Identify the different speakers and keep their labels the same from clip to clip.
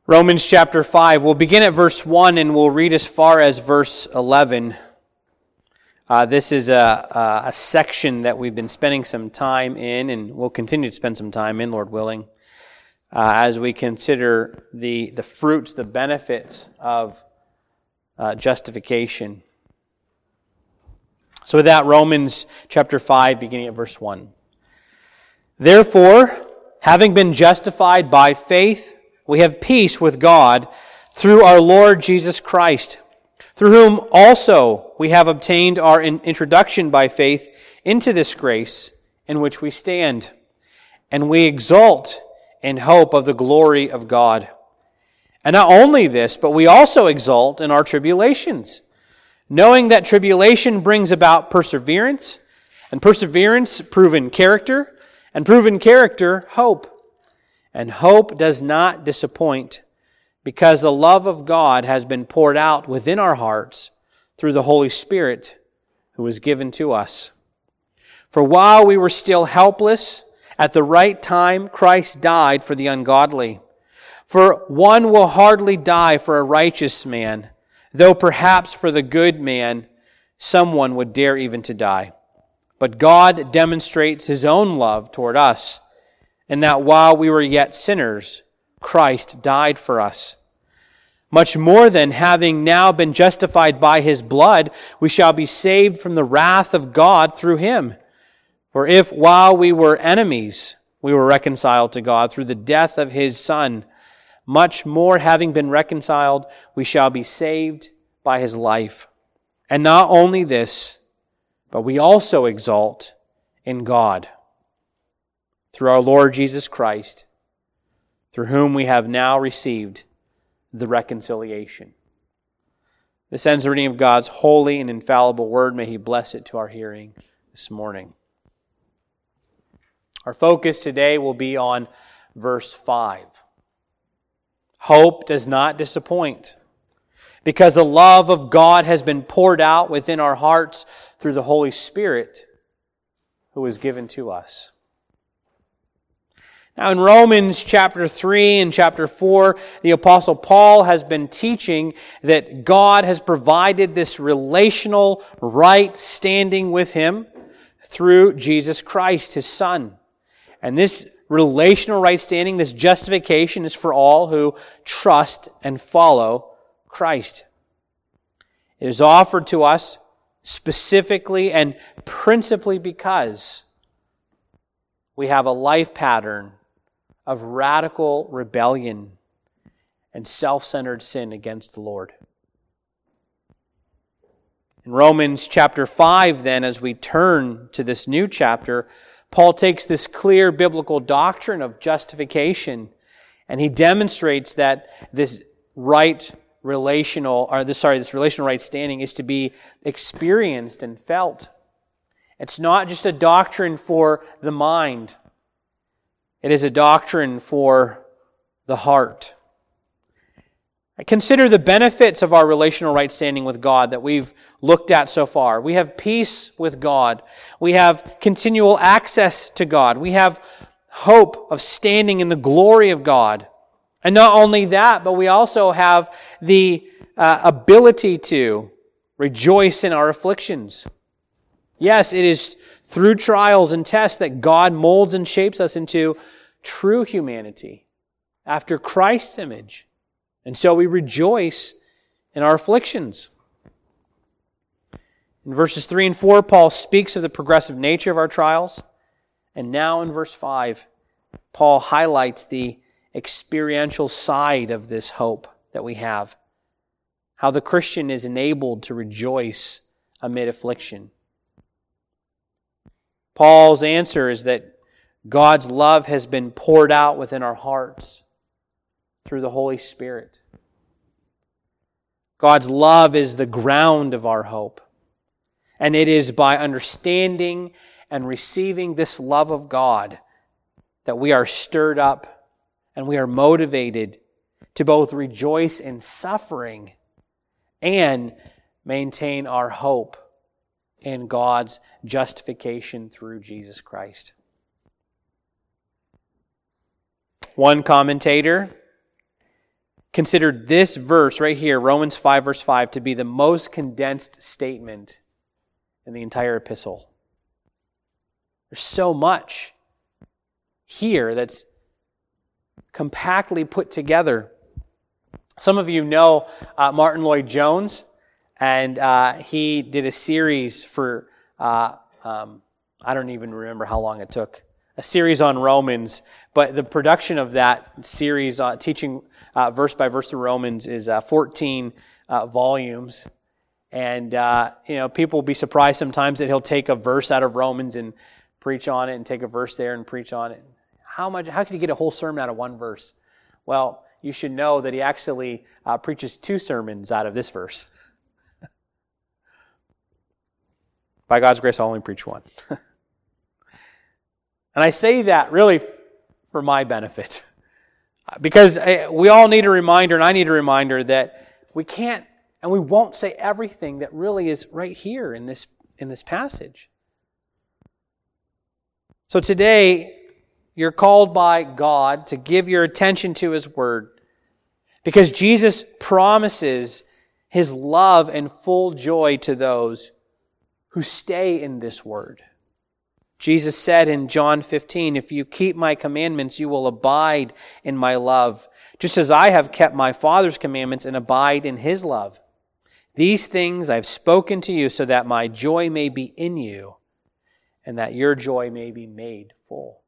Speaker 1: Romans chapter 5. We'll begin at verse 1 and we'll read as far as verse 11. This is a section that we've been spending some time in, and we'll continue to spend some time in, Lord willing, as we consider the fruits, the benefits of justification. So with that, Romans chapter 5, beginning at verse 1. Therefore, having been justified by faith, we have peace with God through our Lord Jesus Christ, through whom also we have obtained our introduction by faith into this grace in which we stand, and we exult in hope of the glory of God. And not only this, but we also exult in our tribulations, knowing that tribulation brings about perseverance, and perseverance, proven character, and proven character, hope. And hope does not disappoint, because the love of God has been poured out within our hearts through the Holy Spirit who was given to us. For while we were still helpless, at the right time Christ died for the ungodly. For one will hardly die for a righteous man, though perhaps for the good man someone would dare even to die. But God demonstrates His own love toward us, and that while we were yet sinners, Christ died for us. Much more than, having now been justified by His blood, we shall be saved from the wrath of God through Him. For if while we were enemies, we were reconciled to God through the death of His Son, much more, having been reconciled, we shall be saved by His life. And not only this, but we also exult in God through our Lord Jesus Christ, through whom we have now received the reconciliation. This ends the reading of God's holy and infallible word. May He bless it to our hearing this morning. Our focus today will be on verse 5. Hope does not disappoint, because the love of God has been poured out within our hearts through the Holy Spirit who was given to us. Now in Romans chapter 3 and chapter 4, the Apostle Paul has been teaching that God has provided this relational right standing with Him through Jesus Christ, His Son. And this relational right standing, this justification, is for all who trust and follow Christ. It is offered to us specifically and principally because we have a life pattern of radical rebellion and self-centered sin against the Lord. In Romans chapter 5, then, as we turn to this new chapter, Paul takes this clear biblical doctrine of justification and he demonstrates that this relational right standing is to be experienced and felt. It's not just a doctrine for the mind. It is a doctrine for the heart. Consider the benefits of our relational right standing with God that we've looked at so far. We have peace with God. We have continual access to God. We have hope of standing in the glory of God. And not only that, but we also have the ability to rejoice in our afflictions. Yes, it is through trials and tests that God molds and shapes us into true humanity after Christ's image. And so we rejoice in our afflictions. In verses 3 and 4, Paul speaks of the progressive nature of our trials. And now in verse 5, Paul highlights the experiential side of this hope that we have. How the Christian is enabled to rejoice amid affliction. Paul's answer is that God's love has been poured out within our hearts through the Holy Spirit. God's love is the ground of our hope. And it is by understanding and receiving this love of God that we are stirred up and we are motivated to both rejoice in suffering and maintain our hope in God's justification through Jesus Christ. One commentator considered this verse right here, Romans 5, verse 5, to be the most condensed statement in the entire epistle. There's so much here that's compactly put together. Some of you know Martin Lloyd-Jones, and he did a series for, I don't even remember how long it took, a series on Romans, but the production of that series, teaching verse by verse through Romans, is 14 volumes. And, people will be surprised sometimes that he'll take a verse out of Romans and preach on it, and take a verse there and preach on it. How could he get a whole sermon out of one verse? Well, you should know that he actually preaches 2 sermons out of this verse. By God's grace, I'll only preach one. And I say that really for my benefit. Because we all need a reminder, and I need a reminder, that we can't and we won't say everything that really is right here in this passage. So today, you're called by God to give your attention to His Word, because Jesus promises His love and full joy to those who stay in this Word. Jesus said in John 15, "If you keep my commandments, you will abide in my love, just as I have kept my Father's commandments and abide in His love. These things I have spoken to you so that my joy may be in you and that your joy may be made full."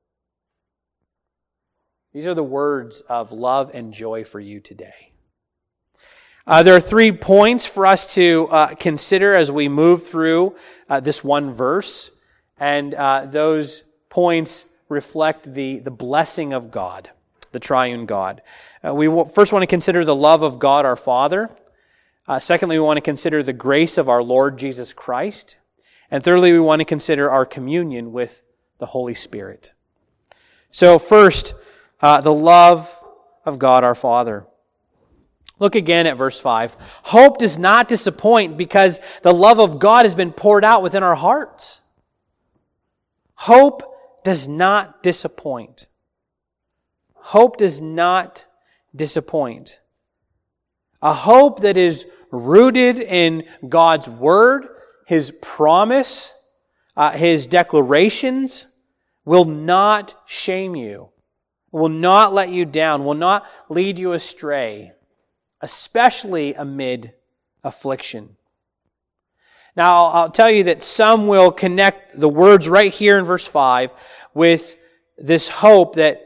Speaker 1: These are the words of love and joy for you today. There are 3 points for us to consider as we move through this one verse. And those points reflect the blessing of God, the triune God. We first want to consider the love of God our Father. Secondly, we want to consider the grace of our Lord Jesus Christ. And thirdly, we want to consider our communion with the Holy Spirit. So first, the love of God our Father. Look again at verse 5. Hope does not disappoint because the love of God has been poured out within our hearts. Hope does not disappoint. Hope does not disappoint. A hope that is rooted in God's Word, His promise, His declarations, will not shame you, will not let you down, will not lead you astray, especially amid affliction. Now, I'll tell you that some will connect the words right here in verse 5 with this hope that,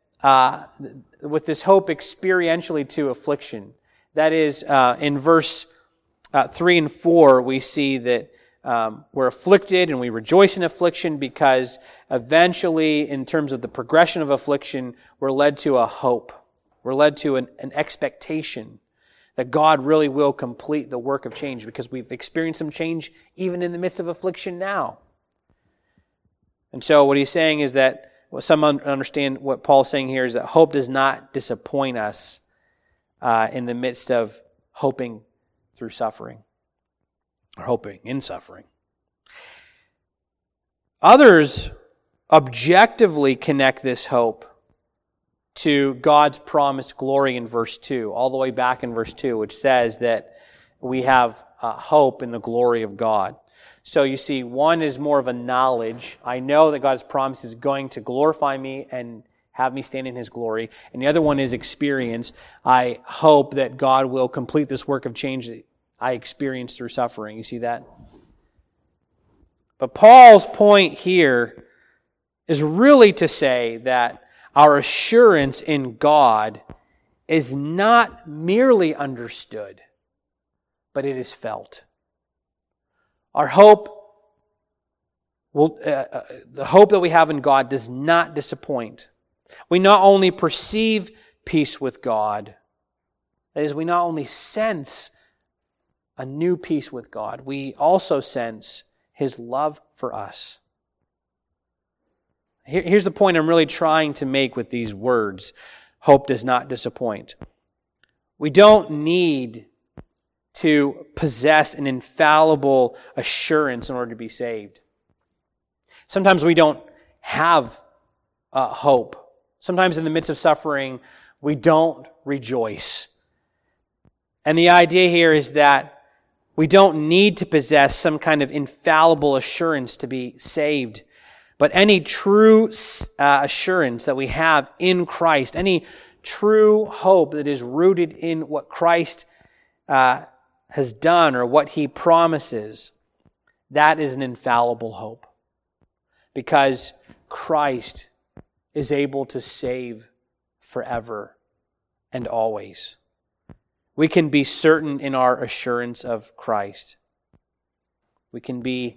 Speaker 1: experientially to affliction. That is, in verse 3 and 4, we see that we're afflicted and we rejoice in affliction because eventually, in terms of the progression of affliction, we're led to a hope. We're led to an expectation that God really will complete the work of change, because we've experienced some change even in the midst of affliction now. And so what he's saying is that, some understand what Paul's saying here is that hope does not disappoint us in the midst of hoping through suffering, or hoping in suffering. Others objectively connect this hope to God's promised glory in verse 2, all the way back in verse 2, which says that we have hope in the glory of God. So you see, one is more of a knowledge. I know that God's promise is going to glorify me and have me stand in His glory. And the other one is experience. I hope that God will complete this work of change that I experienced through suffering. You see that? But Paul's point here is really to say that our assurance in God is not merely understood, but it is felt. Our hope, the hope that we have in God does not disappoint. We not only perceive peace with God, that is, we not only sense a new peace with God, we also sense His love for us. Here's the point I'm really trying to make with these words. Hope does not disappoint. We don't need to possess an infallible assurance in order to be saved. Sometimes we don't have hope. Sometimes in the midst of suffering, we don't rejoice. And the idea here is that we don't need to possess some kind of infallible assurance to be saved. But any true assurance that we have in Christ, any true hope that is rooted in what Christ has done or what He promises, that is an infallible hope. Because Christ is able to save forever and always. We can be certain in our assurance of Christ. We can be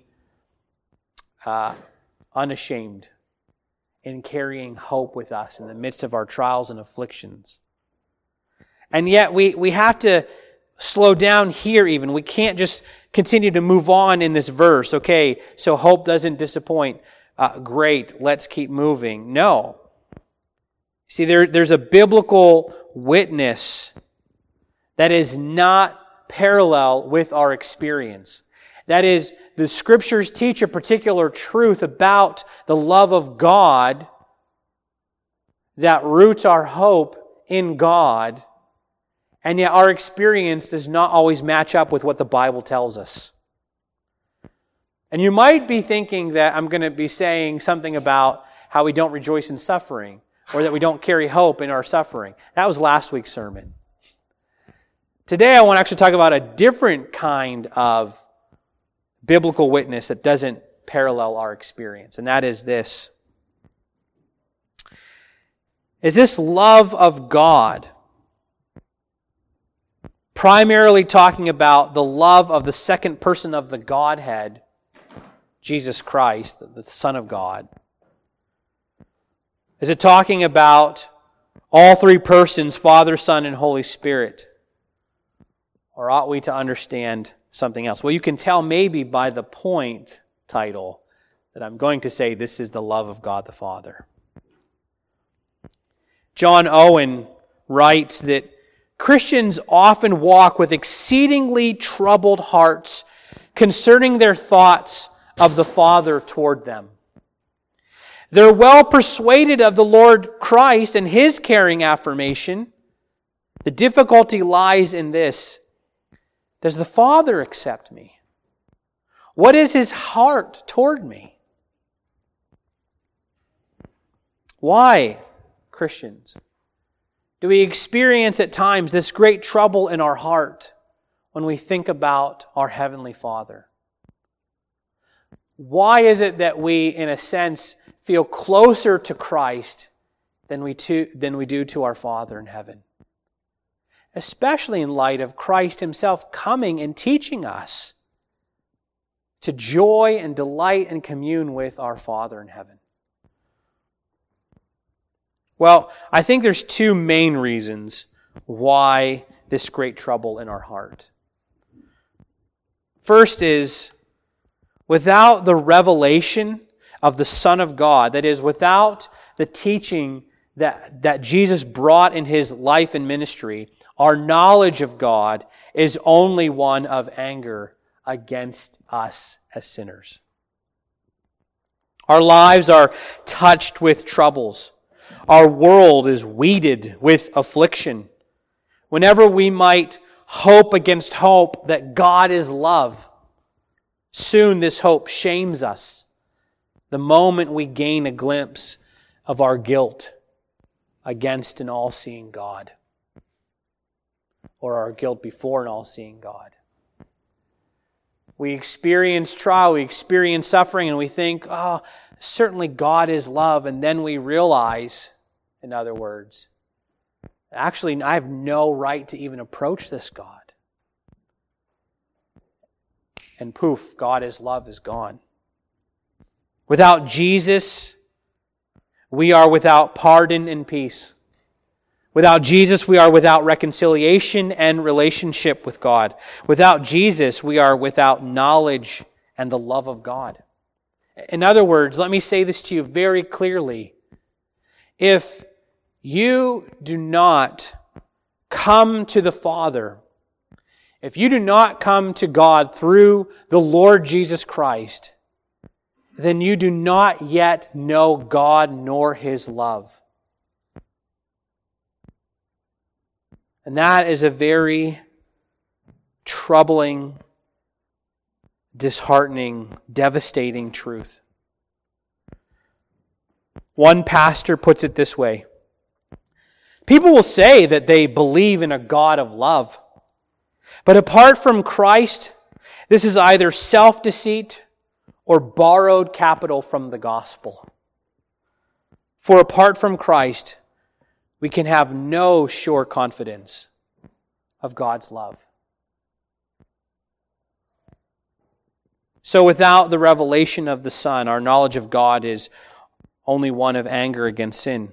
Speaker 1: unashamed in carrying hope with us in the midst of our trials and afflictions. And yet we have to slow down here even. We can't just continue to move on in this verse. Okay, so hope doesn't disappoint. Great, let's keep moving. No. See, there's a biblical witness that is not parallel with our experience. That is, the Scriptures teach a particular truth about the love of God that roots our hope in God, and yet our experience does not always match up with what the Bible tells us. And you might be thinking that I'm going to be saying something about how we don't rejoice in suffering, or that we don't carry hope in our suffering. That was last week's sermon. Today I want to actually talk about a different kind of biblical witness that doesn't parallel our experience, and that is this. Is this love of God primarily talking about the love of the second person of the Godhead, Jesus Christ, the Son of God? Is it talking about all three persons, Father, Son, and Holy Spirit? Or ought we to understand something else? Well, you can tell maybe by the point title that I'm going to say this is the love of God the Father. John Owen writes that Christians often walk with exceedingly troubled hearts concerning their thoughts of the Father toward them. They're well persuaded of the Lord Christ and His caring affirmation. The difficulty lies in this. Does the Father accept me? What is His heart toward me? Why, Christians, do we experience at times this great trouble in our heart when we think about our Heavenly Father? Why is it that we, in a sense, feel closer to Christ than we do to our Father in heaven? Especially in light of Christ Himself coming and teaching us to joy and delight and commune with our Father in heaven. Well, I think there's two main reasons why this great trouble in our heart. First is, without the revelation of the Son of God, that is, without the teaching that Jesus brought in His life and ministry, our knowledge of God is only one of anger against us as sinners. Our lives are touched with troubles. Our world is weeded with affliction. Whenever we might hope against hope that God is love, soon this hope shames us the moment we gain a glimpse of our guilt against an all-seeing God, or our guilt before an all-seeing God. We experience trial, we experience suffering, and we think, oh, certainly God is love, and then we realize, in other words, actually I have no right to even approach this God. And poof, God is love is gone. Without Jesus, we are without pardon and peace. Without Jesus, we are without reconciliation and relationship with God. Without Jesus, we are without knowledge and the love of God. In other words, let me say this to you very clearly. If you do not come to the Father, if you do not come to God through the Lord Jesus Christ, then you do not yet know God nor His love. And that is a very troubling, disheartening, devastating truth. One pastor puts it this way: people will say that they believe in a God of love, but apart from Christ, this is either self-deceit or borrowed capital from the gospel. For apart from Christ, we can have no sure confidence of God's love. So without the revelation of the Son, our knowledge of God is only one of anger against sin.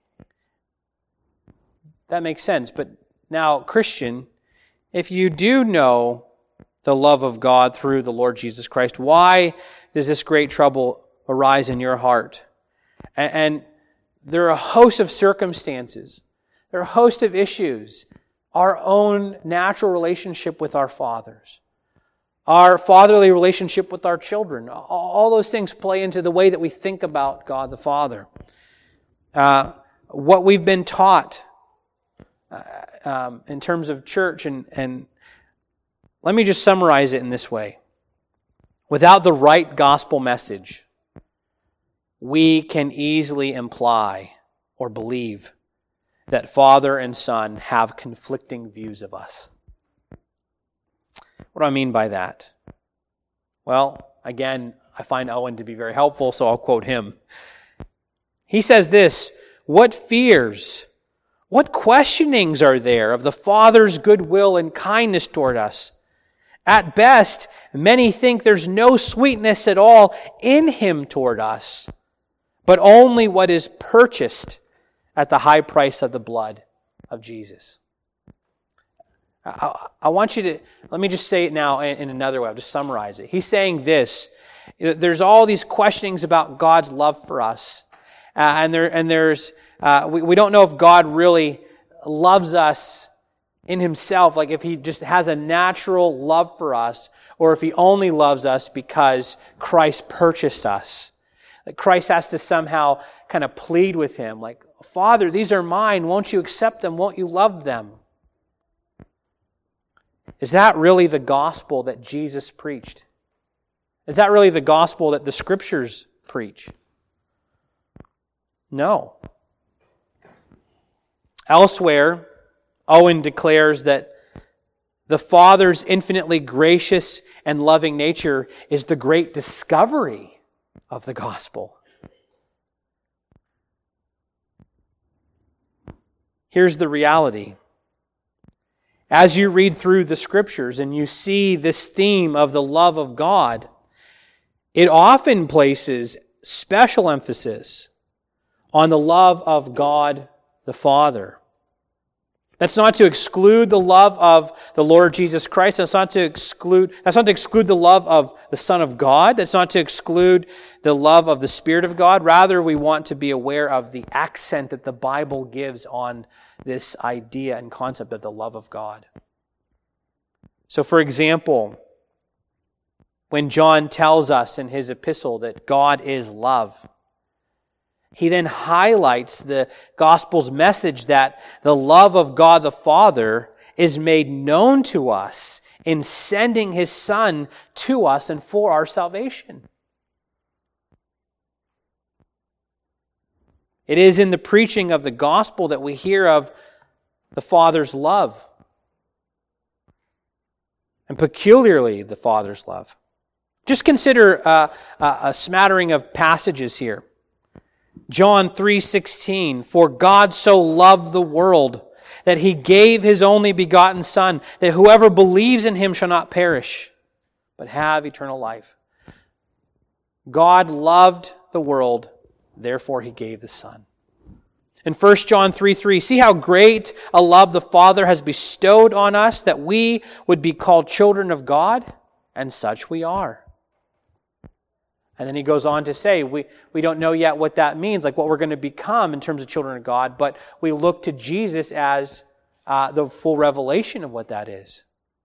Speaker 1: That makes sense. But now, Christian, if you do know the love of God through the Lord Jesus Christ, why does this great trouble arise in your heart? And there are a host of circumstances. There are a host of issues. Our own natural relationship with our fathers. Our fatherly relationship with our children. All those things play into the way that we think about God the Father. What we've been taught in terms of church. And let me just summarize it in this way. Without the right gospel message, we can easily imply or believe that Father and Son have conflicting views of us. What do I mean by that? Well, again, I find Owen to be very helpful, so I'll quote him. He says this: what fears, what questionings are there of the Father's goodwill and kindness toward us? At best, many think there's no sweetness at all in Him toward us, but only what is purchased at the high price of the blood of Jesus. I want you to, let me just say it now in another way. I'll just summarize it. He's saying this: there's all these questionings about God's love for us. We don't know if God really loves us in Himself, like if He just has a natural love for us, or if He only loves us because Christ purchased us. That Christ has to somehow kind of plead with Him, like, Father, these are mine. Won't you accept them? Won't you love them? Is that really the gospel that Jesus preached? Is that really the gospel that the Scriptures preach? No. Elsewhere, Owen declares that the Father's infinitely gracious and loving nature is the great discovery of the gospel. Here's the reality. As you read through the Scriptures and you see this theme of the love of God, it often places special emphasis on the love of God the Father. That's not to exclude the love of the Lord Jesus Christ. That's not to exclude the love of the Son of God. That's not to exclude the love of the Spirit of God. Rather, we want to be aware of the accent that the Bible gives on this idea and concept of the love of God. So, for example, when John tells us in his epistle that God is love, he then highlights the gospel's message that the love of God the Father is made known to us in sending His Son to us and for our salvation. It is in the preaching of the gospel that we hear of the Father's love, and peculiarly the Father's love. Just consider a smattering of passages here. John 3:16, for God so loved the world that He gave His only begotten Son, that whoever believes in Him shall not perish, but have eternal life. God loved the world, therefore He gave the Son. In 1 John 3:3, see how great a love the Father has bestowed on us, that we would be called children of God, and such we are. And then he goes on to say, we don't know yet what that means, like what we're going to become in terms of children of God, but we look to Jesus as the full revelation of what that is.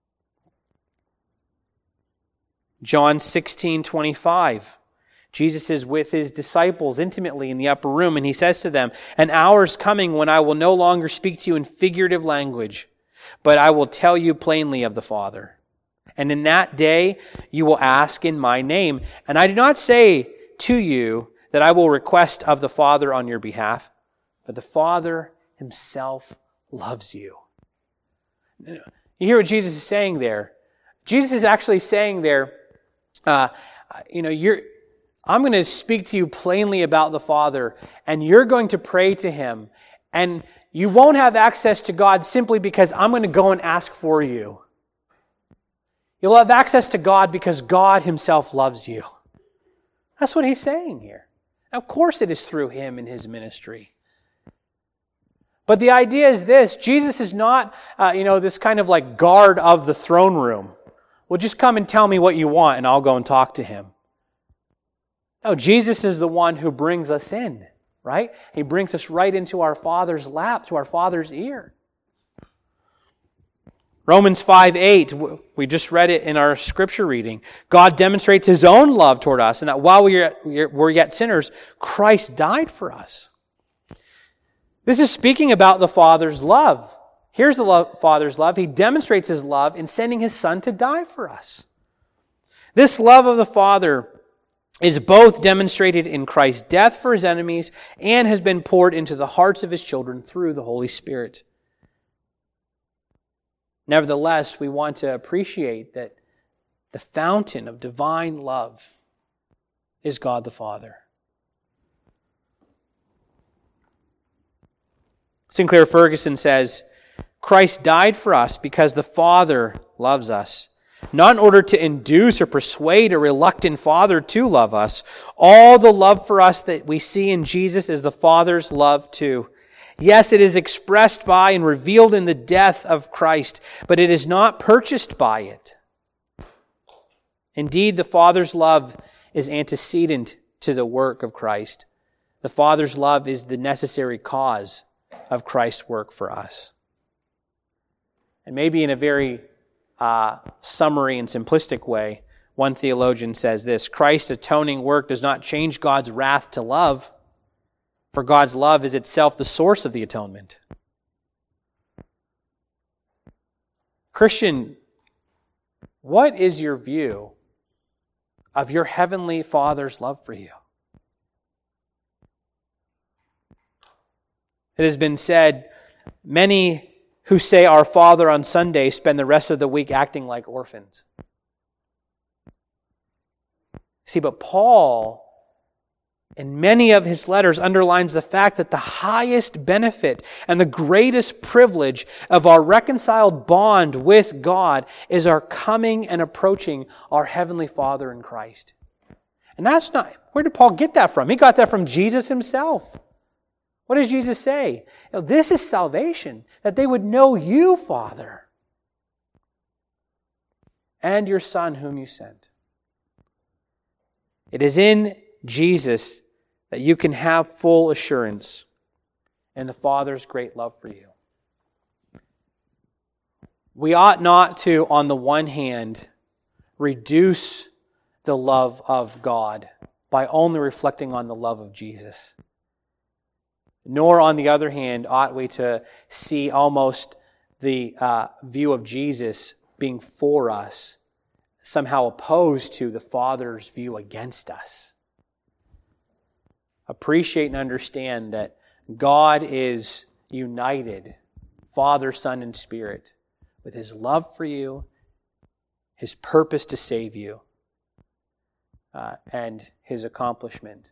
Speaker 1: John 16:25. Jesus is with His disciples intimately in the upper room, and He says to them, an hour is coming when I will no longer speak to you in figurative language, but I will tell you plainly of the Father. And in that day you will ask in my name. And I do not say to you that I will request of the Father on your behalf, but the Father himself loves you. You hear what Jesus is saying there? Jesus is actually saying there, I'm going to speak to you plainly about the Father, and you're going to pray to Him, and you won't have access to God simply because I'm going to go and ask for you. You'll have access to God because God Himself loves you. That's what He's saying here. Now, of course it is through Him and His ministry. But the idea is this: Jesus is not, this kind of like guard of the throne room. Well, just come and tell me what you want and I'll go and talk to Him. No, Jesus is the one who brings us in, right? He brings us right into our Father's lap, to our Father's ear. Romans 5:8, we just read it in our scripture reading. God demonstrates His own love toward us, and that while we were yet sinners, Christ died for us. This is speaking about the Father's love. Here's the Father's love. He demonstrates His love in sending His Son to die for us. This love of the Father is both demonstrated in Christ's death for His enemies and has been poured into the hearts of His children through the Holy Spirit. Nevertheless, we want to appreciate that the fountain of divine love is God the Father. Sinclair Ferguson says, Christ died for us because the Father loves us, not in order to induce or persuade a reluctant Father to love us. All the love for us that we see in Jesus is the Father's love too. Yes, it is expressed by and revealed in the death of Christ, but it is not purchased by it. Indeed, the Father's love is antecedent to the work of Christ. The Father's love is the necessary cause of Christ's work for us. And maybe in a very summary and simplistic way, one theologian says this: Christ's atoning work does not change God's wrath to love, for God's love is itself the source of the atonement. Christian, what is your view of your Heavenly Father's love for you? It has been said, many who say Our Father on Sunday spend the rest of the week acting like orphans. See, but Paul, in many of his letters, underlines the fact that the highest benefit and the greatest privilege of our reconciled bond with God is our coming and approaching our Heavenly Father in Christ. And that's not, where did Paul get that from? He got that from Jesus Himself. What does Jesus say? This is salvation, that they would know you, Father, and your Son whom you sent. It is in Jesus that you can have full assurance in the Father's great love for you. We ought not to, on the one hand, reduce the love of God by only reflecting on the love of Jesus. Nor, on the other hand, ought we to see almost the view of Jesus being for us, somehow opposed to the Father's view against us. Appreciate and understand that God is united, Father, Son, and Spirit, with His love for you, His purpose to save you, and His accomplishment.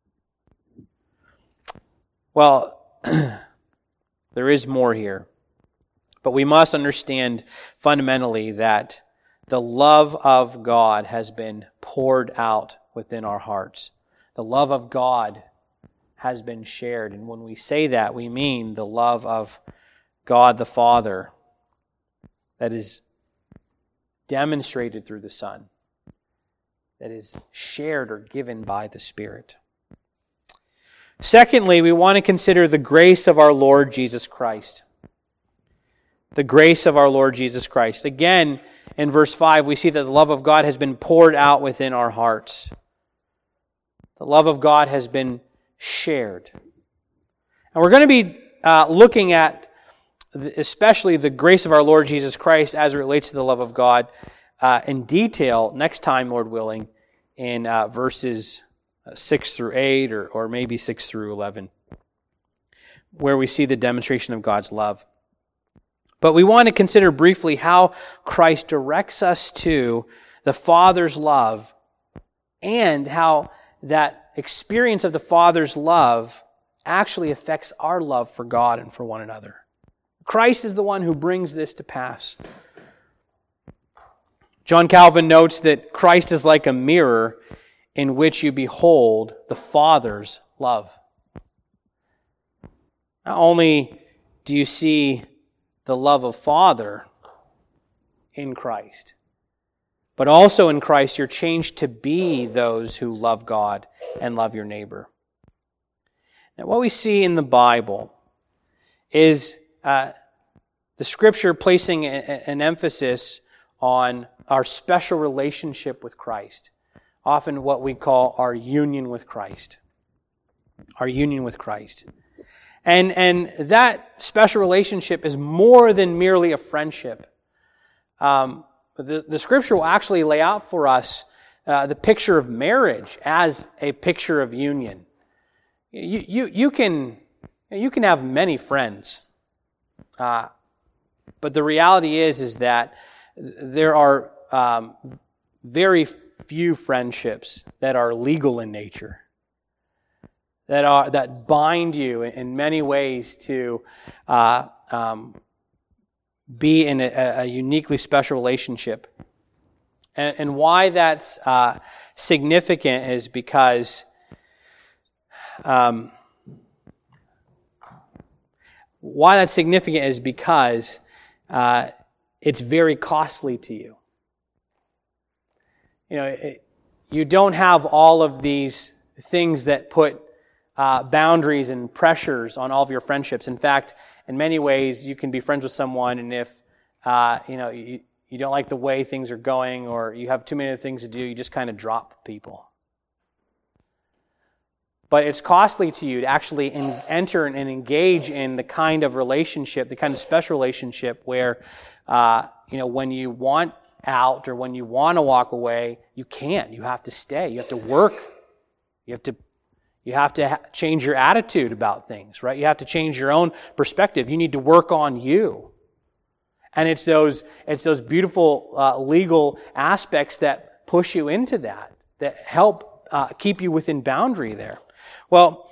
Speaker 1: Well, there is more here, but we must understand fundamentally that the love of God has been poured out within our hearts. The love of God has been shared. And when we say that, we mean the love of God the Father that is demonstrated through the Son, that is shared or given by the Spirit. Secondly, we want to consider the grace of our Lord Jesus Christ. The grace of our Lord Jesus Christ. Again, in verse 5, we see that the love of God has been poured out within our hearts. The love of God has been shared. And we're going to be looking at especially the grace of our Lord Jesus Christ as it relates to the love of God in detail next time, Lord willing, in verses 6 through 8 or maybe 6 through 11, where we see the demonstration of God's love. But we want to consider briefly how Christ directs us to the Father's love and how that experience of the Father's love actually affects our love for God and for one another. Christ is the one who brings this to pass. John Calvin notes that Christ is like a mirror in which you behold the Father's love. Not only do you see the love of Father in Christ, but also in Christ you're changed to be those who love God and love your neighbor. Now, what we see in the Bible is the Scripture placing an emphasis on our special relationship with Christ, often what we call our union with Christ. Our union with Christ. And that special relationship is more than merely a friendship. The Scripture will actually lay out for us the picture of marriage as a picture of union. You can have many friends, but the reality is that there are very few friendships that are legal in nature, that bind you in many ways to be in a uniquely special relationship. And why that's significant is because it's very costly to you. You don't have all of these things that put boundaries and pressures on all of your friendships. In fact, in many ways, you can be friends with someone, and if you don't like the way things are going, or you have too many things to do, you just kind of drop people. But it's costly to you to actually enter and engage in the kind of relationship, the kind of special relationship where, when you want out or when you want to walk away, you can't. You have to stay. You have to work. You have to change your attitude about things, right? You have to change your own perspective. You need to work on you. And it's those beautiful legal aspects that push you into that help keep you within boundary there. Well,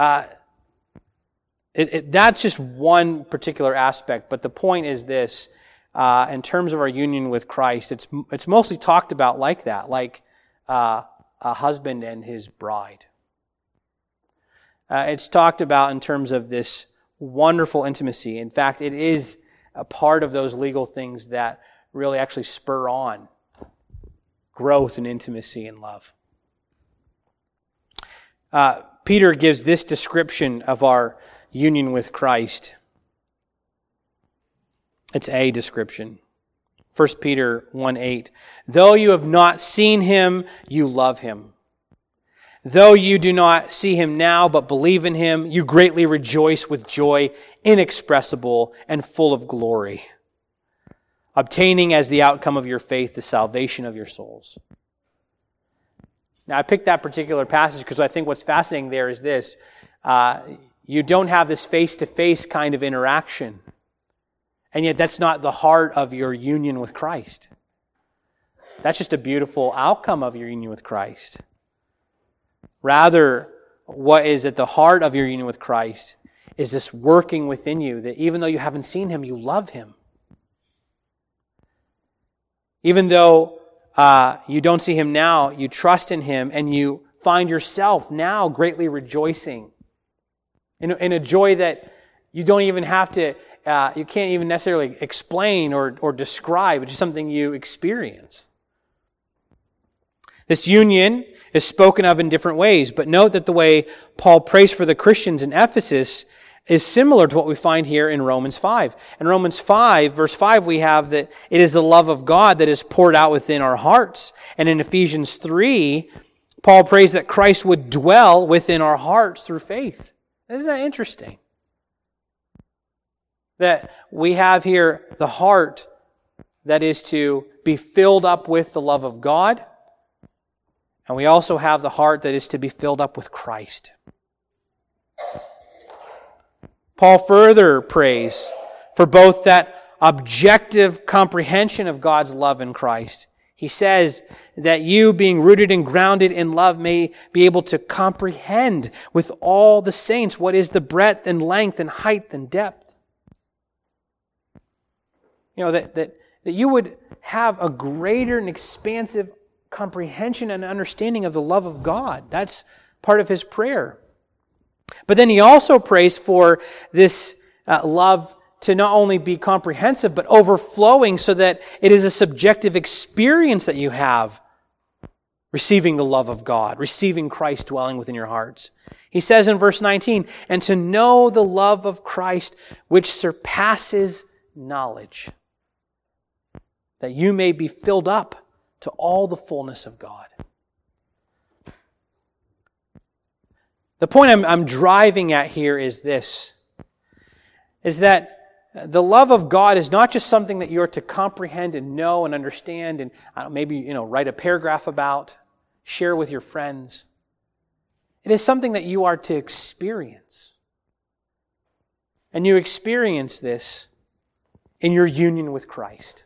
Speaker 1: that's just one particular aspect, but the point is this. In terms of our union with Christ, it's mostly talked about like that, like a husband and his bride. It's talked about in terms of this wonderful intimacy. In fact, it is a part of those legal things that really actually spur on growth in intimacy and love. Peter gives this description of our union with Christ. It's a description. 1 Peter 1:8. Though you have not seen him, you love him. Though you do not see him now, but believe in him, you greatly rejoice with joy inexpressible and full of glory, obtaining as the outcome of your faith the salvation of your souls. Now, I picked that particular passage because I think what's fascinating there is this. You don't have this face-to-face kind of interaction. And yet that's not the heart of your union with Christ. That's just a beautiful outcome of your union with Christ. Rather, what is at the heart of your union with Christ is this working within you that even though you haven't seen him, you love him. Even though you don't see him now, you trust in him and you find yourself now greatly rejoicing in a joy that you don't even have to, you can't even necessarily explain or describe. It's just something you experience. This union is spoken of in different ways, but note that the way Paul prays for the Christians in Ephesus is similar to what we find here in Romans 5. In Romans 5, verse 5, we have that it is the love of God that is poured out within our hearts. And in Ephesians 3, Paul prays that Christ would dwell within our hearts through faith. Isn't that interesting? That we have here the heart that is to be filled up with the love of God. And we also have the heart that is to be filled up with Christ. Paul further prays for both that objective comprehension of God's love in Christ. He says that you, being rooted and grounded in love, may be able to comprehend with all the saints what is the breadth and length and height and depth. You know, that you would have a greater and expansive comprehension and understanding of the love of God. That's part of his prayer. But then he also prays for this love to not only be comprehensive, but overflowing so that it is a subjective experience that you have receiving the love of God, receiving Christ dwelling within your hearts. He says in verse 19, and to know the love of Christ which surpasses knowledge, that you may be filled up to all the fullness of God. The point I'm driving at here is this, is that the love of God is not just something that you're to comprehend and know and understand and maybe write a paragraph about, share with your friends. It is something that you are to experience. And you experience this in your union with Christ.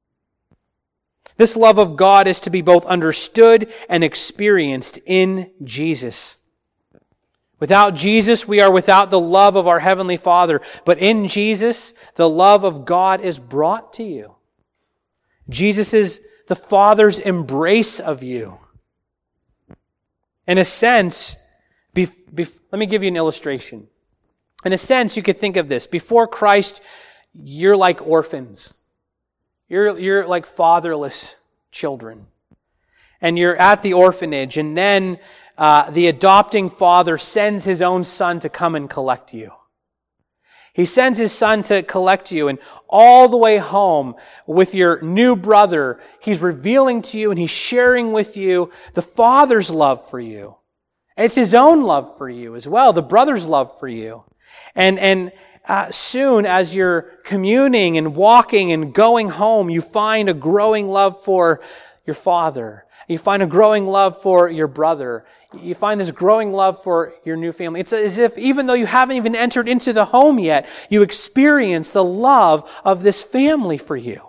Speaker 1: This love of God is to be both understood and experienced in Jesus. Without Jesus, we are without the love of our Heavenly Father. But in Jesus, the love of God is brought to you. Jesus is the Father's embrace of you. In a sense, let me give you an illustration. In a sense, you could think of this. Before Christ, you're like orphans. You're like fatherless children. And you're at the orphanage, and then the adopting father sends his own son to come and collect you. He sends his son to collect you, and all the way home with your new brother, he's revealing to you and he's sharing with you the father's love for you. It's his own love for you as well, the brother's love for you. And soon as you're communing and walking and going home, you find a growing love for your father. You find a growing love for your brother. You find this growing love for your new family. It's as if even though you haven't even entered into the home yet, you experience the love of this family for you.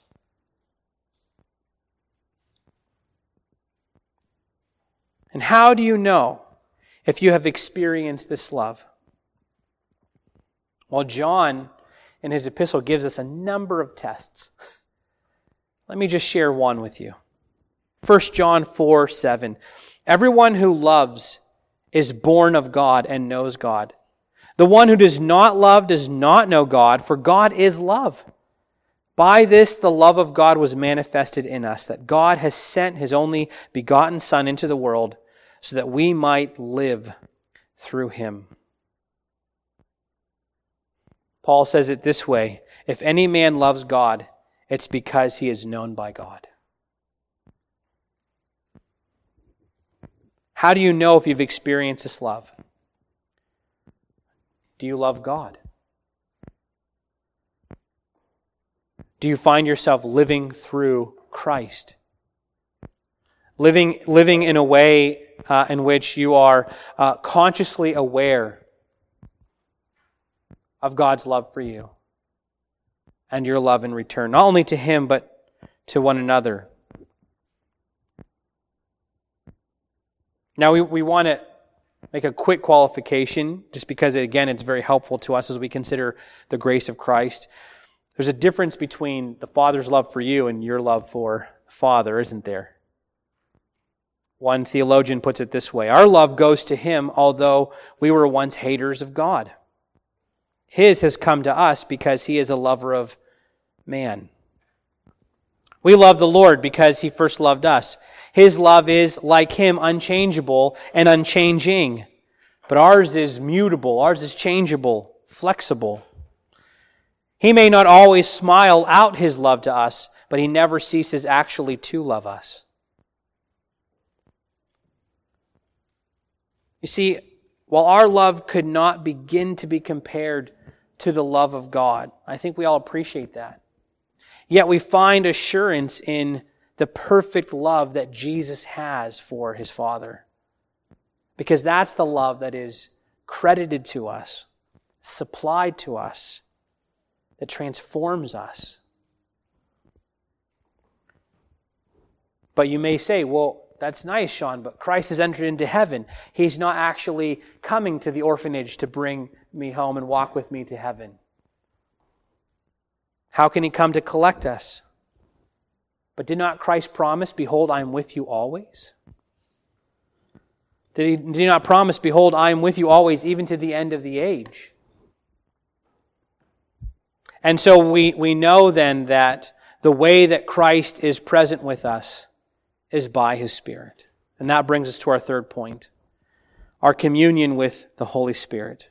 Speaker 1: And how do you know if you have experienced this love? Well, John in his epistle gives us a number of tests. Let me just share one with you. 1 John 4:7. Everyone who loves is born of God and knows God. The one who does not love does not know God, for God is love. By this the love of God was manifested in us, that God has sent His only begotten Son into the world so that we might live through Him. Paul says it this way, if any man loves God, it's because he is known by God. How do you know if you've experienced this love? Do you love God? Do you find yourself living through Christ? Living in a way in which you are consciously aware of God's love for you and your love in return, not only to Him, but to one another. Now, we want to make a quick qualification, just because, again, it's very helpful to us as we consider the grace of Christ. There's a difference between the Father's love for you and your love for the Father, isn't there? One theologian puts it this way, our love goes to Him, although we were once haters of God. His has come to us because He is a lover of man. We love the Lord because He first loved us. His love is, like Him, unchangeable and unchanging. But ours is mutable, ours is changeable, flexible. He may not always smile out His love to us, but He never ceases actually to love us. You see, while our love could not begin to be compared to the love of God, I think we all appreciate that. Yet we find assurance in the perfect love that Jesus has for His Father. Because that's the love that is credited to us, supplied to us, that transforms us. But you may say, well, that's nice, Sean, but Christ has entered into heaven. He's not actually coming to the orphanage to bring me home and walk with me to heaven. How can He come to collect us? But did not Christ promise, behold, I am with you always? Did He not promise, behold, I am with you always, even to the end of the age? And so we know then that the way that Christ is present with us is by His Spirit. And that brings us to our third point, our communion with the Holy Spirit.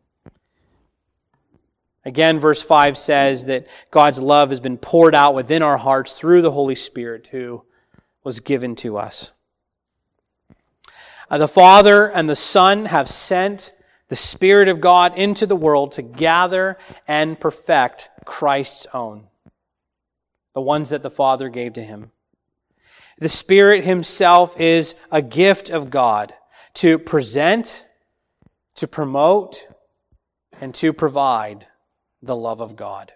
Speaker 1: Again, verse 5 says that God's love has been poured out within our hearts through the Holy Spirit who was given to us. The Father and the Son have sent the Spirit of God into the world to gather and perfect Christ's own, the ones that the Father gave to Him. The Spirit Himself is a gift of God to present, to promote, and to provide the love of God.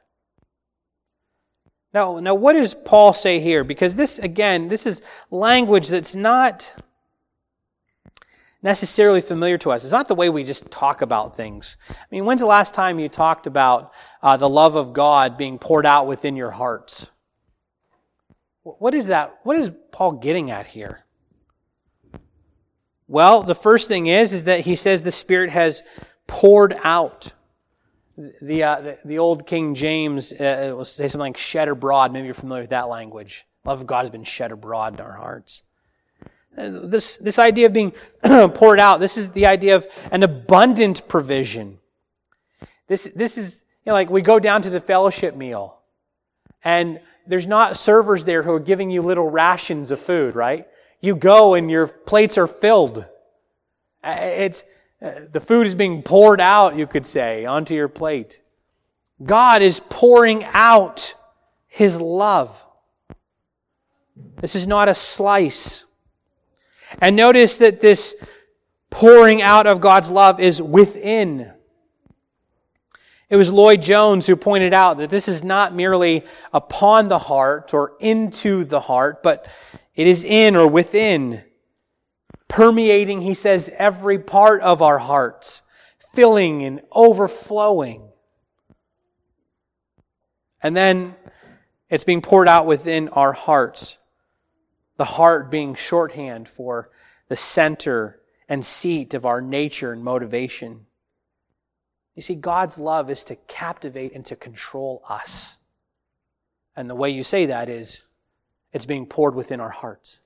Speaker 1: Now, what does Paul say here? Because this is language that's not necessarily familiar to us. It's not the way we just talk about things. I mean, when's the last time you talked about the love of God being poured out within your hearts? What is that? What is Paul getting at here? Well, the first thing is that he says the Spirit has poured out. The old King James will say something like shed abroad. Maybe you're familiar with that language. Love of God has been shed abroad in our hearts. This idea of being poured out, this is the idea of an abundant provision. This is like we go down to the fellowship meal, and there's not servers there who are giving you little rations of food, right? You go and your plates are filled. The food is being poured out, you could say, onto your plate. God is pouring out His love. This is not a slice. And notice that this pouring out of God's love is within. It was Lloyd Jones who pointed out that this is not merely upon the heart or into the heart, but it is in or within, permeating, he says, every part of our hearts, filling and overflowing. And then it's being poured out within our hearts. The heart being shorthand for the center and seat of our nature and motivation. You see, God's love is to captivate and to control us. And the way you say that is, it's being poured within our hearts.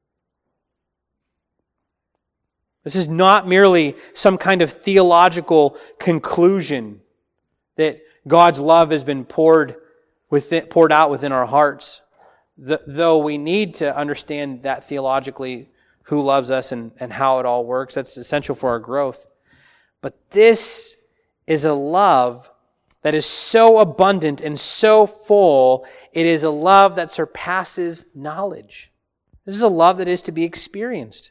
Speaker 1: This is not merely some kind of theological conclusion that God's love has been poured out within our hearts. Though we need to understand that theologically, who loves us and how it all works. That's essential for our growth. But this is a love that is so abundant and so full, it is a love that surpasses knowledge. This is a love that is to be experienced.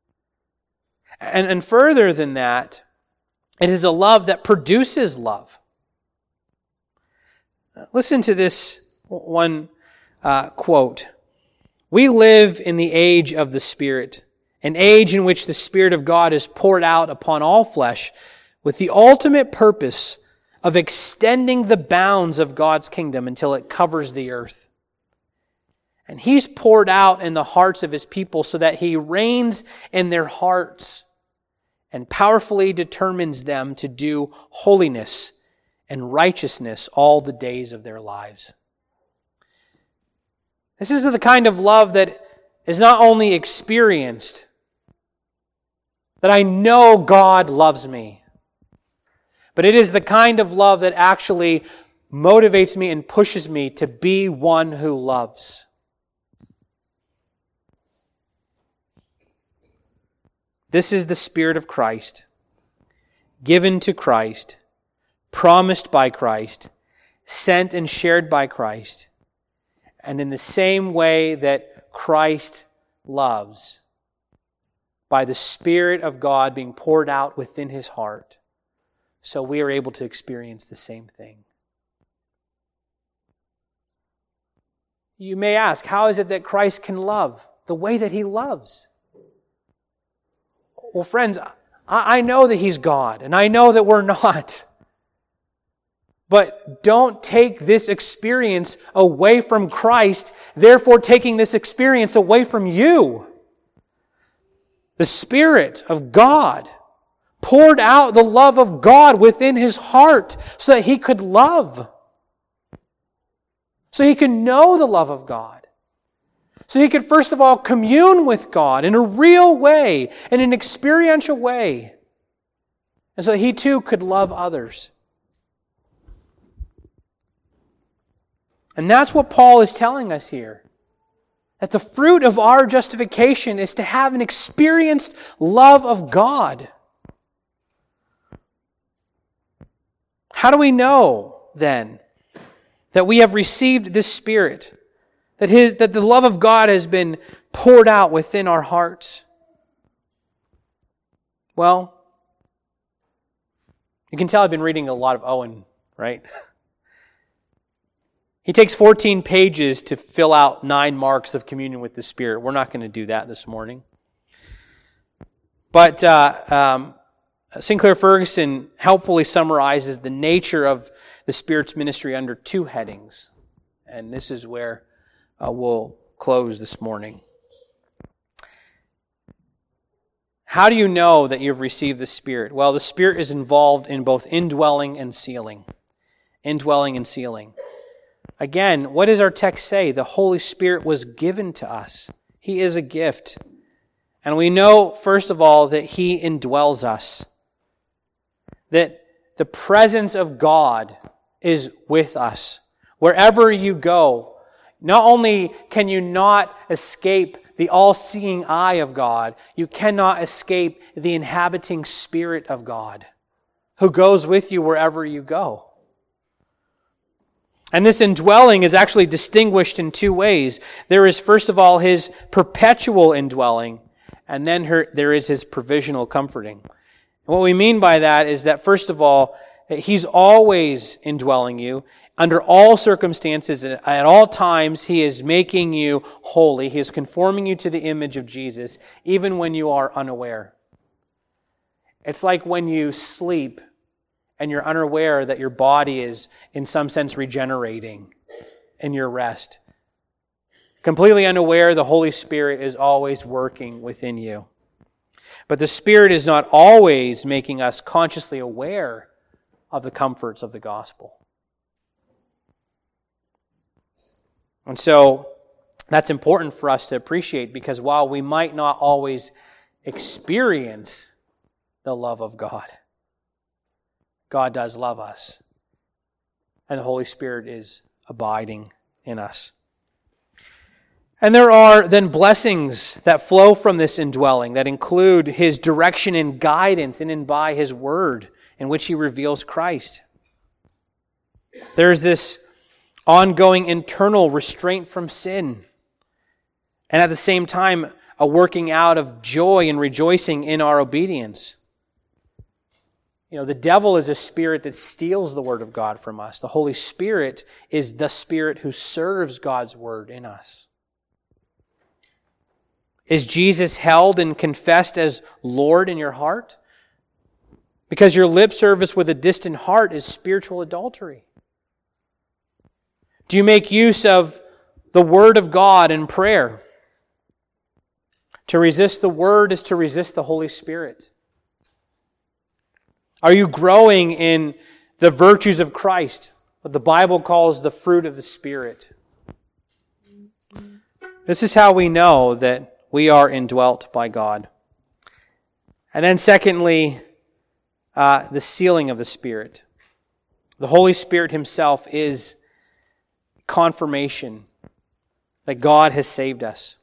Speaker 1: And further than that, it is a love that produces love. Listen to this one quote. We live in the age of the Spirit, an age in which the Spirit of God is poured out upon all flesh with the ultimate purpose of extending the bounds of God's kingdom until it covers the earth. And He's poured out in the hearts of His people so that He reigns in their hearts and powerfully determines them to do holiness and righteousness all the days of their lives. This is the kind of love that is not only experienced, that I know God loves me, but it is the kind of love that actually motivates me and pushes me to be one who loves. This is the Spirit of Christ, given to Christ, promised by Christ, sent and shared by Christ. And in the same way that Christ loves, by the Spirit of God being poured out within His heart, so we are able to experience the same thing. You may ask, how is it that Christ can love the way that He loves? Well, friends, I know that He's God, and I know that we're not. But don't take this experience away from Christ, therefore taking this experience away from you. The Spirit of God poured out the love of God within His heart so that He could love. So He could know the love of God. So He could first of all commune with God in a real way, in an experiential way. And so He too could love others. And that's what Paul is telling us here. That the fruit of our justification is to have an experienced love of God. How do we know, then, that we have received this Spirit? That the love of God has been poured out within our hearts? Well, you can tell I've been reading a lot of Owen, right? He takes 14 pages to fill out 9 marks of communion with the Spirit. We're not going to do that this morning. But Sinclair Ferguson helpfully summarizes the nature of the Spirit's ministry under 2 headings. And this is where we'll close this morning. How do you know that you've received the Spirit? Well, the Spirit is involved in both indwelling and sealing. Indwelling and sealing. Again, what does our text say? The Holy Spirit was given to us. He is a gift. And we know, first of all, that He indwells us. That the presence of God is with us. Wherever you go, not only can you not escape the all-seeing eye of God, you cannot escape the inhabiting Spirit of God, who goes with you wherever you go. And this indwelling is actually distinguished in 2 ways. There is, first of all, His perpetual indwelling, and then there is His provisional comforting. And what we mean by that is that, first of all, He's always indwelling you. Under all circumstances, at all times, He is making you holy. He is conforming you to the image of Jesus, even when you are unaware. It's like when you sleep and you're unaware that your body is, in some sense, regenerating in your rest. Completely unaware, the Holy Spirit is always working within you. But the Spirit is not always making us consciously aware of the comforts of the gospel. And so, that's important for us to appreciate, because while we might not always experience the love of God, God does love us. And the Holy Spirit is abiding in us. And there are then blessings that flow from this indwelling that include His direction and guidance in and by His Word, in which He reveals Christ. There's this ongoing internal restraint from sin. And at the same time, a working out of joy and rejoicing in our obedience. You know, the devil is a spirit that steals the Word of God from us. The Holy Spirit is the Spirit who serves God's Word in us. Is Jesus held and confessed as Lord in your heart? Because your lip service with a distant heart is spiritual adultery. Do you make use of the Word of God in prayer? To resist the Word is to resist the Holy Spirit. Are you growing in the virtues of Christ, what the Bible calls the fruit of the Spirit? This is how we know that we are indwelt by God. And then secondly, the sealing of the Spirit. The Holy Spirit Himself is confirmation that God has saved us.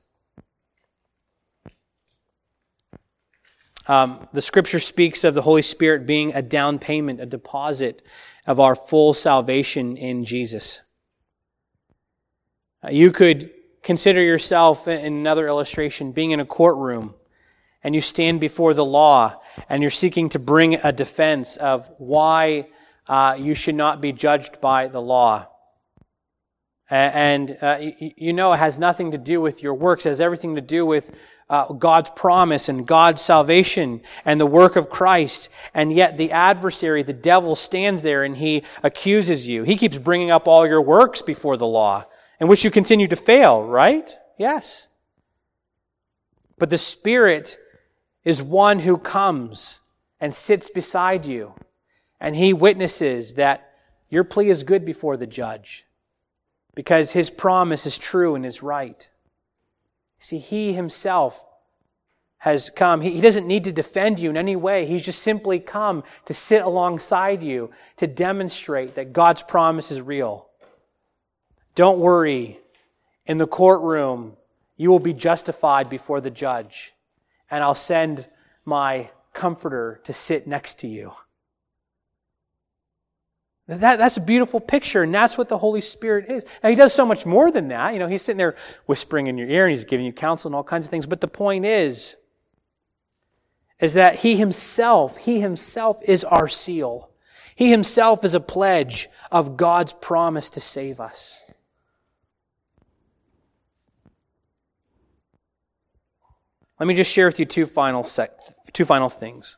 Speaker 1: The Scripture speaks of the Holy Spirit being a down payment, a deposit of our full salvation in Jesus. You could consider yourself, in another illustration, being in a courtroom, and you stand before the law, and you're seeking to bring a defense of why you should not be judged by the law. And you know it has nothing to do with your works. It has everything to do with God's promise and God's salvation and the work of Christ. And yet the adversary, the devil, stands there and he accuses you. He keeps bringing up all your works before the law, in which you continue to fail, right? Yes. But the Spirit is one who comes and sits beside you, and He witnesses that your plea is good before the judge, because His promise is true and is right. See, He Himself has come. He doesn't need to defend you in any way. He's just simply come to sit alongside you to demonstrate that God's promise is real. Don't worry. In the courtroom, you will be justified before the judge, and I'll send my Comforter to sit next to you. That's a beautiful picture, and that's what the Holy Spirit is. Now, He does so much more than that. You know, He's sitting there whispering in your ear, and He's giving you counsel and all kinds of things. But the point is that He Himself is our seal. He Himself is a pledge of God's promise to save us. Let me just share with you two final things.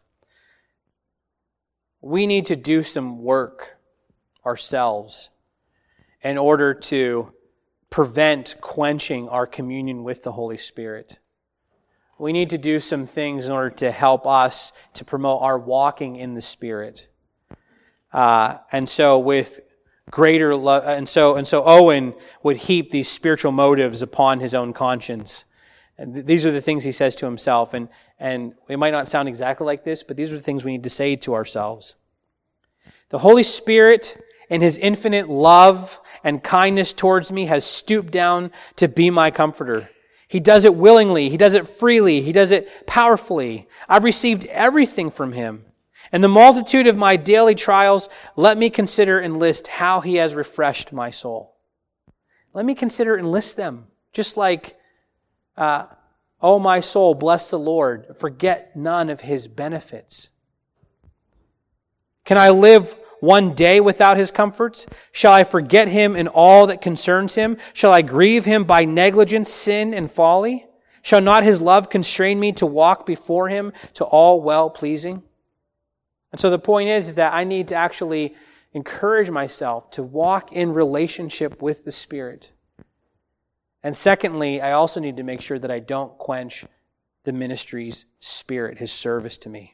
Speaker 1: We need to do some work ourselves in order to prevent quenching our communion with the Holy Spirit. We need to do some things in order to help us to promote our walking in the Spirit. And so with greater love, and so Owen would heap these spiritual motives upon his own conscience. And these are the things he says to himself, and it might not sound exactly like this, but these are the things we need to say to ourselves. The Holy Spirit, in His infinite love and kindness towards me, has stooped down to be my comforter. He does it willingly. He does it freely. He does it powerfully. I've received everything from Him. In the multitude of my daily trials, let me consider and list how He has refreshed my soul. Let me consider and list them. Just like, O my soul, bless the Lord. Forget none of His benefits. Can I live one day without His comforts? Shall I forget Him in all that concerns Him? Shall I grieve Him by negligence, sin, and folly? Shall not His love constrain me to walk before Him to all well-pleasing? And so the point is that I need to actually encourage myself to walk in relationship with the Spirit. And secondly, I also need to make sure that I don't quench the ministry's spirit, His service to me.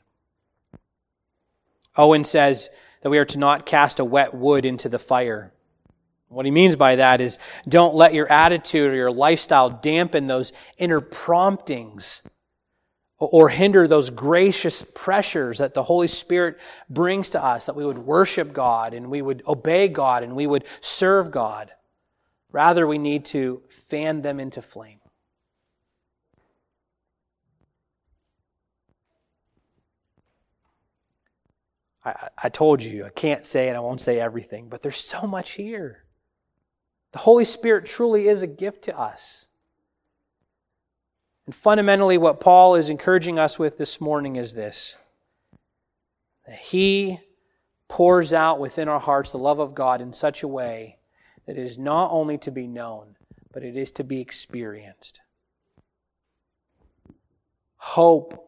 Speaker 1: Owen says that we are to not cast a wet wood into the fire. What he means by that is don't let your attitude or your lifestyle dampen those inner promptings or hinder those gracious pressures that the Holy Spirit brings to us, that we would worship God and we would obey God and we would serve God. Rather, we need to fan them into flame. I told you, I can't say and I won't say everything, but there's so much here. The Holy Spirit truly is a gift to us. And fundamentally, what Paul is encouraging us with this morning is this: that He pours out within our hearts the love of God in such a way that it is not only to be known, but it is to be experienced. Hope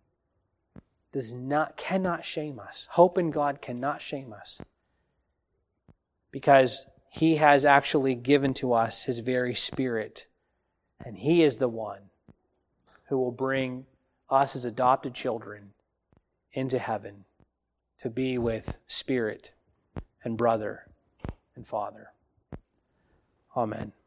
Speaker 1: cannot shame us. Hope in God cannot shame us, because He has actually given to us His very Spirit, and He is the one who will bring us as adopted children into heaven to be with Spirit and brother and Father. Amen.